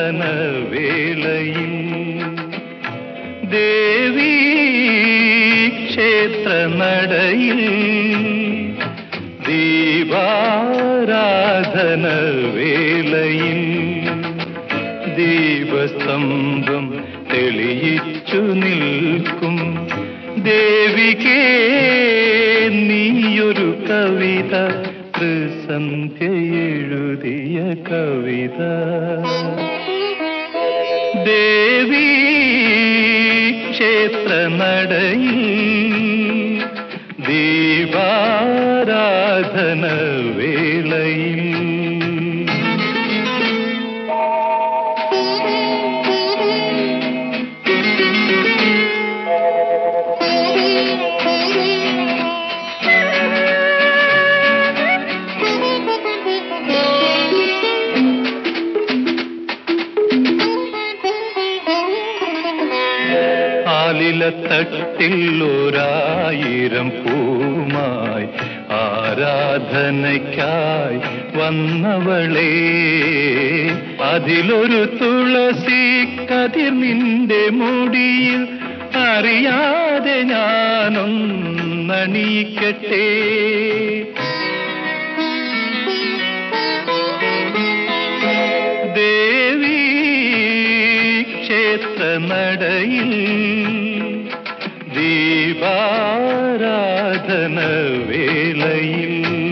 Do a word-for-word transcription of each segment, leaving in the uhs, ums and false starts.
വേളയിൽ ദേവീ ക്ഷേത്ര നടയിൽ ദീപാരാധന വേളയിൽ ദീപസ്തംഭം തെളിയിച്ചു നിൽക്കും ദേവികേ നീയൊരു കവിത ത്രിസന്ധ്യ എഴുതിയ കവിത ദേവീ ക്ഷേത്ര നടയിൽ ദീപാരാധന വേളയിൽ തട്ടിൽ ഒരായിരം പൂമായി ആരാധനയ്ക്കായി വന്നവളെ അതിലൊരു തുളസി കതിർ നിന്റെ മുടിയിൽ അറിയാതെ ഞാനൊന്നണിയിക്കട്ടെ ദേവീ ക്ഷേത്ര നടയിൽ ദീപാരാധന വേളയിൽ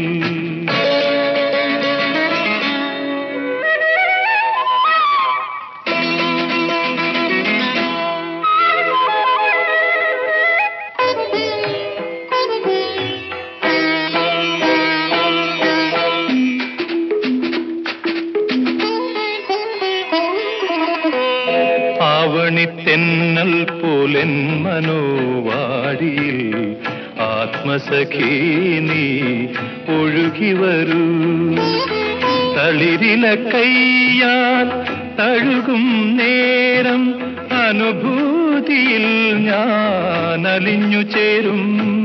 ആവണിത്തെന്നൽ പോലെൻ മനോവാടിയിൽ ആത്മസഖീ നീ ഒഴുകി വരൂ തളിരില കയ്യാൽ തഴുകും നേരം അനുഭൂതിയിൽ ഞാൻ അലിഞ്ഞു ചേരും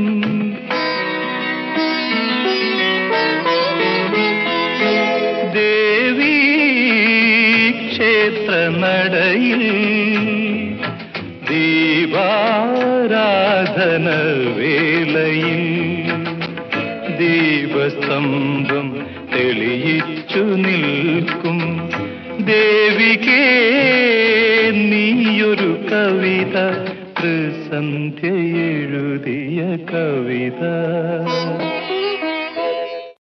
ദേവീ ക്ഷേത്ര നടയിൽ ദീപാരാധന വേളയിൽ ദീപസ്തംഭം തെളിയിച്ചു നിൽക്കും ദേവികേ നീയൊരു കവിത ത്രിസന്ധ്യ എഴുതിയ കവിത